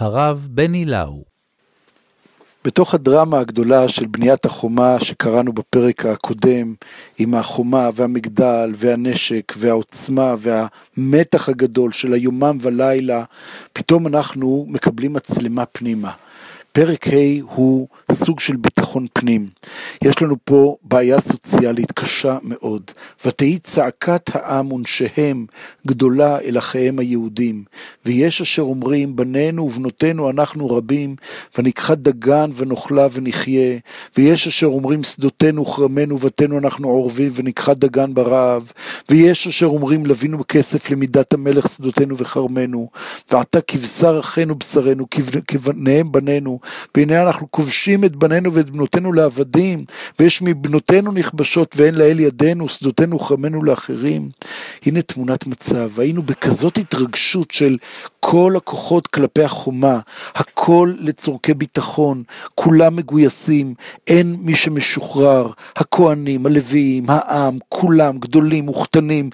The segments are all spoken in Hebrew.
הרב בני לאו. בתוך הדרמה הגדולה של בניית החומה שקראנו בפרק הקודם, עם החומה והמגדל והנשק והעוצמה והמתח הגדול של היומם ולילה, פתאום אנחנו מקבלים מצלמה פנימה. פרק ה' הוא סוג של ביטחון פנים. יש לנו פה בעיה סוציאלית קשה מאוד. ותהי צעקת העם ונשיהם גדולה אל אחיהם היהודים. ויש אשר אומרים, בנינו ובנותינו אנחנו רבים, וניקחה דגן ונאכלה ונחיה. ויש אשר אומרים, שדותינו וכרמנו ובתינו אנחנו עורבים, וניקחה דגן ברעב. ויש אשר אומרים, לבינו בכסף למידת המלך שדותינו וכרמנו. ועתה כבשר אחינו בשרנו, כבניהם בנינו. והנה אנחנו כובשים את בנינו ואת בנותינו לעבדים, ויש מבנותינו נכבשות ואין לאל ידינו, שדותינו וכרמנו לאחרים. הנה תמונת מצב, היינו בכזאת התרגשות של כל הכוחות כלפי החומה, הכל לצורכי ביטחון, כולם מגויסים, אין מי שמשוחרר, הכהנים, הלוויים, העם, כולם גדולים וקטנים,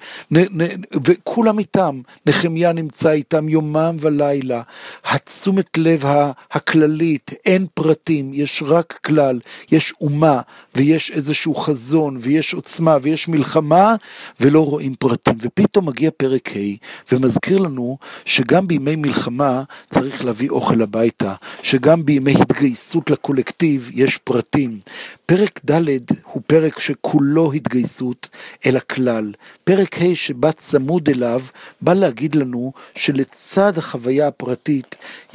וכולם איתם, נחמיה נמצא איתם יומם ולילה, התשומת לב הכללית, אין פרטים, יש רק כלל, יש אומה, ויש איזשהו חזון, ויש עוצמה, ויש מלחמה, ולא רואים פרטים. ופתאום מגיע פרק ה' ומזכיר לנו שגם בימי מלחמה צריך להביא אוכל הביתה, שגם בימי התגייסות לקולקטיב יש פרטים. פרק ד' הוא פרק שכולו התגייסות אל הכלל. פרק ה' שבא צמוד אליו, בא להגיד לנו שלצד החוויה הפרטית,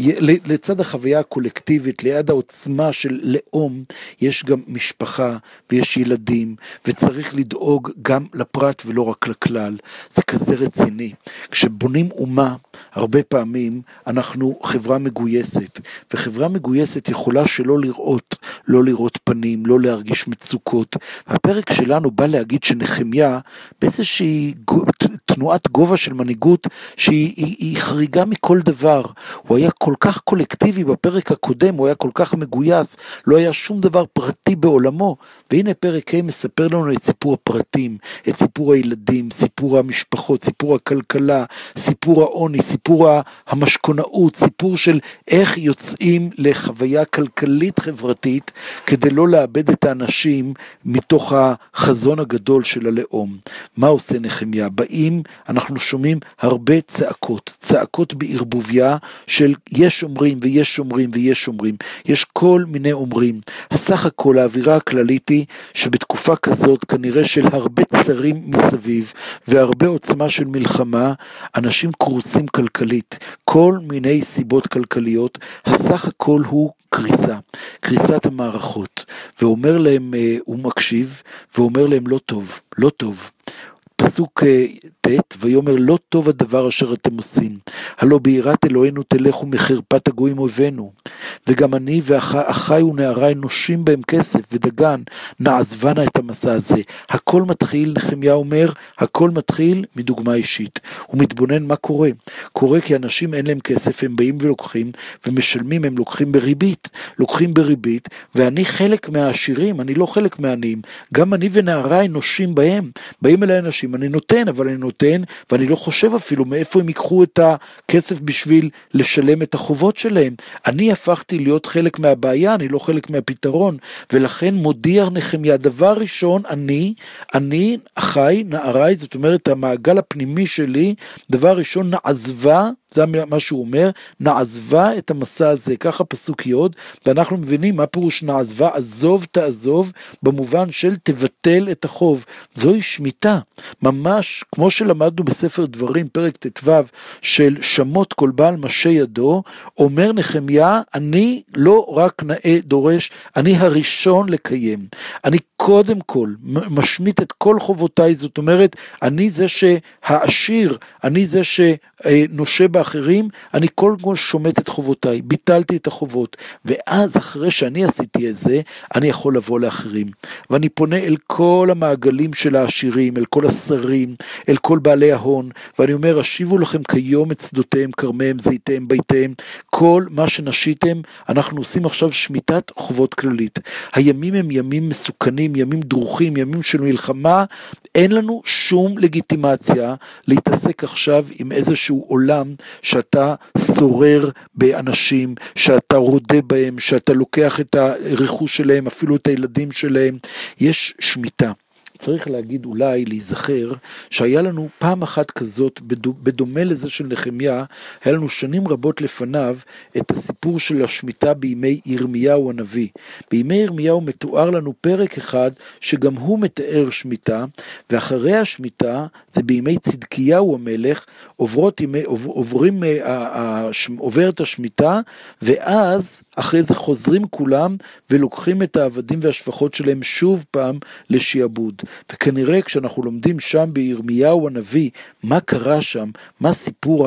לצד החוויה הקולקטיבית, ליד העוצמה של לאום, יש גם משפחה ויש ילדים, וצריך לדאוג גם לפרט ולא רק לכלל. זה כזה רציני. כשבונים אומה, הרבה פעמים אנחנו חברה מגויסת, וחברה מגויסת יכולה שלא לראות, לא לראות פנים, לא להרגיש מצוקות. הפרק שלנו בא להגיד שנחמיה, באיזושהי תנועת גובה של מנהיגות, שהיא חריגה מכל דבר. הוא היה כל כך קולקטיבי בפרק הקודם, הוא היה כל כך מגויס, לא היה שום דבר פרטי בעולמו. והנה פרק ה' מספר לנו את סיפור הפרטים, את סיפור הילדים, סיפור המשפחות, סיפור הכלכלה, סיפור העוני, סיפור המשכונאות, סיפור של איך יוצאים לחוויה כלכלית חברתית, כדי לא לאבד את האנשים מתוך החזון הגדול של הלאום. מה עושה נחמיה? באים, אנחנו שומעים הרבה צעקות, צעקות בערבוביה של יש אומרים ויש אומרים ויש אומרים, יש כל מיני אומרים. הסך הכל האווירה הכללית היא שבתקופה כזאת כנראה של הרבה צרים מסביב והרבה עוצמה של מלחמה, אנשים קרוסים כלכלית, כל מיני סיבות כלכליות, הסך הכל הוא קריסה, קריסת המערכות, ואומר להם, הוא מקשיב, ואומר להם לא טוב, לא טוב. פסוק ת' ויאמר לא טוב הדבר אשר אתם עושים, הלא ביראת אלוהינו תלכו מחרפת הגויים אויבינו, וגם אני ואחיי ונעריי נושים בהם כסף ודגן, נעזבנה את המסע הזה. הכל מתחיל, נחמיה אומר, הכל מתחיל מדוגמה אישית. הוא מתבונן מה קורה. קורה כי אנשים אין להם כסף, הם באים ולוקחים, ומשלמים, הם לוקחים בריבית, ואני חלק מהעשירים, אני לא חלק מהעניים. גם אני ונעריי נושים בהם, באים אליי אנשים, אני נותן, אבל אני נותן, ואני לא חושב אפילו מאיפה הם ייקחו את הכסף בשביל לשלם את החובות שלהם. אני הפכתי להיות חלק מהבעיה, אני לא חלק מהפתרון, ולכן מודיע נחמיה, דבר ראשון, אני, אחי, נעריי, זאת אומרת, המעגל הפנימי שלי, דבר ראשון, נעזבה, זה מה שהוא אומר, נעזבה את המסע הזה, ככה פסוק יוד, ואנחנו מבינים מה פירוש נעזבה, עזוב תעזוב, במובן של תבטל את החוב. זוהי שמיטה, ממש כמו שלמדנו בספר דברים, פרק ט"ו, של שמות כל בעל משה ידו, אומר נחמיה, אני לא רק נאה דורש, אני הראשון לקיים. אני קודם כל משמיט את כל חובותיי, זאת אומרת, אני זה שהעשיר, אני זה שנושה באחרים, אני קודם כל שומט את חובותיי, ביטלתי את החובות, ואז אחרי שאני עשיתי את זה, אני יכול לבוא לאחרים. ואני פונה אל כל המעגלים של העשירים, אל כל השרים, אל כל בעלי ההון, ואני אומר, השיבו לכם כיום את שדותיהם, כרמיהם, זיתיהם, ביתיהם, כל מה שנשיתם, אנחנו עושים עכשיו שמיטת חובות כללית. הימים הם ימים מסוכנים, קשים, ימים דרוכים, ימים של מלחמה, אין לנו שום לגיטימציה להתעסק עכשיו עם איזשהו עולם שאתה שורר באנשים, שאתה רודה בהם, שאתה לוקח את הרכוש שלהם, אפילו את הילדים שלהם. יש שמיטה. צריך להגיד אולי, להיזכר, שהיה לנו פעם אחת כזאת, בדומה לזה של נחמיה, היה לנו שנים רבות לפניו את הסיפור של השמיטה בימי ירמיהו הנביא. בימי ירמיהו מתואר לנו פרק אחד, שגם הוא מתאר שמיטה, ואחרי השמיטה, זה בימי צדקיהו המלך, עוברת השמיטה, ואז אחרי זה חוזרים כולם, ולוקחים את העבדים והשפחות שלהם שוב פעם לשיעבוד. וכנראה כשאנחנו לומדים שם בירמיהו הנביא, מה קרה שם, מה סיפור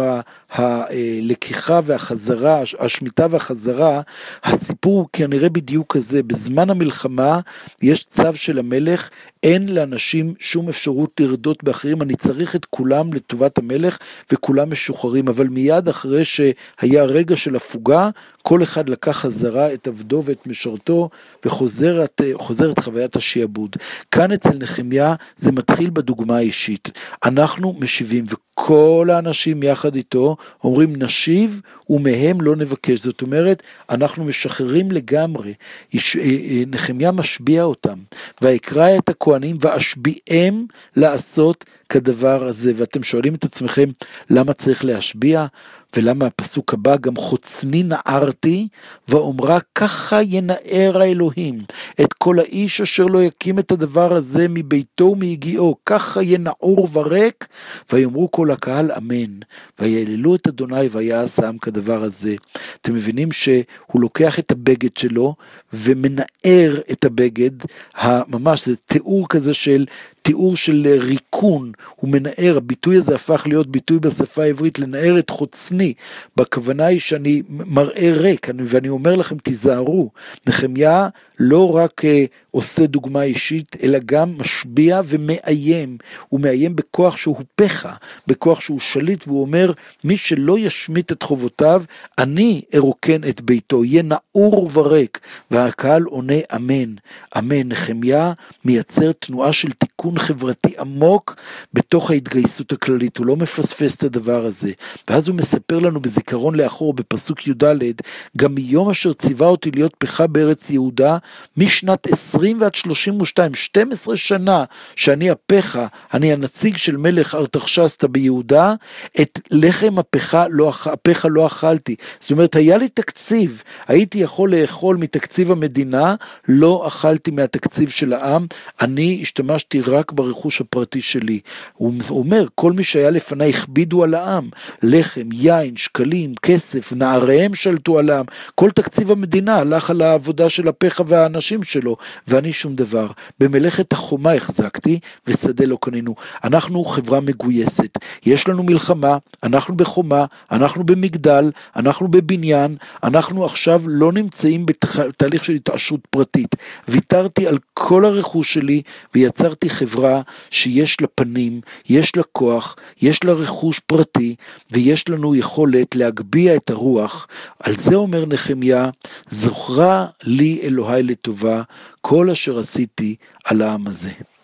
הלקיחה והחזרה, השמיטה והחזרה, הסיפור הוא כנראה בדיוק כזה, בזמן המלחמה יש צו של המלך, אין לאנשים שום אפשרות לרדות באחרים, אני צריך את כולם לטובת המלך, וכולם משוחררים, אבל מיד אחרי שהיה רגע של הפוגה, כל אחד לקח חזרה את עבדו ואת משרתו, וחוזרת חוויית השיעבוד. כאן אצל נחמיה זה מתחיל בדוגמה האישית. אנחנו משיבים, וכל האנשים יחד איתו אומרים נשיב, ומהם לא נבקש. זאת אומרת, אנחנו משחררים לגמרי. נחמיה משביע אותם, ויקרא את הכהנים ואשביעם לעשות כדבר הזה. ואתם שואלים את עצמכם, למה צריך להשביע? ולמה הפסוק הבא, גם חוצני נערתי, ואומרה ככה ינער האלוהים, את כל האיש אשר לא יקים את הדבר הזה מביתו ומהגיעו, ככה ינעור ורק, ויאמרו כל הקהל אמן, ויעללו את אדוני ויעש העם כדבר הזה. אתם מבינים שהוא לוקח את הבגד שלו, ומנער את הבגד, ממש זה תיאור כזה תיאור של ריקון, הוא מנער, הביטוי הזה הפך להיות ביטוי בשפה העברית, לנער את חוצני, בכוונה היא שאני מראה ריק, ואני אומר לכם תיזהרו, נחמיה לא רק עושה דוגמה אישית, אלא גם משביע ומאיים, הוא מאיים בכוח שהוא פחה, בכוח שהוא שליט, והוא אומר, מי שלא ישמיט את חובותיו, אני ארוקן את ביתו, יהיה נעור ורק, והקהל עונה אמן, אמן. נחמיה מייצר תנועה של תיקון חברתי עמוק, בתוך ההתגייסות הכללית, הוא לא מפספס את הדבר הזה, ואז הוא מספר לנו בזיכרון לאחור, בפסוק י"ד, גם מיום אשר ציווה אותי להיות פחה בארץ יהודה, משנת 20 ועד 32, 12 שנה שאני הפחה, אני הנציג של מלך ארתחשסתא ביהודה, את לחם הפחה לא אכלתי. זאת אומרת, היה לי תקציב, הייתי יכול לאכול מתקציב המדינה, לא אכלתי מהתקציב של העם, אני השתמשתי רק ברכוש הפרטי שלי. הוא אומר, כל מי שהיה לפני הכבידו על העם, לחם, יין, שקלים, כסף, נעריהם שלטו על העם, כל תקציב המדינה הלך על העבודה של הפחה והאנשים שלו, ואני שום דבר. במלאכת החומה החזקתי, ושדה לא קנינו. אנחנו חברה מגויסת, יש לנו מלחמה, אנחנו בחומה, אנחנו במגדל, אנחנו בבניין, אנחנו עכשיו לא נמצאים בתהליך של התעשרות פרטית. ויתרתי על כל הרכוש שלי, ויצרתי חברה שיש לה פנים, יש לה כוח, יש לה רכוש פרטי, ויש לנו יכולת להגביע את הרוח. על זה אומר נחמיה, זוכרה לי אלוהי לטובה, כל אשר עשיתי על העם הזה.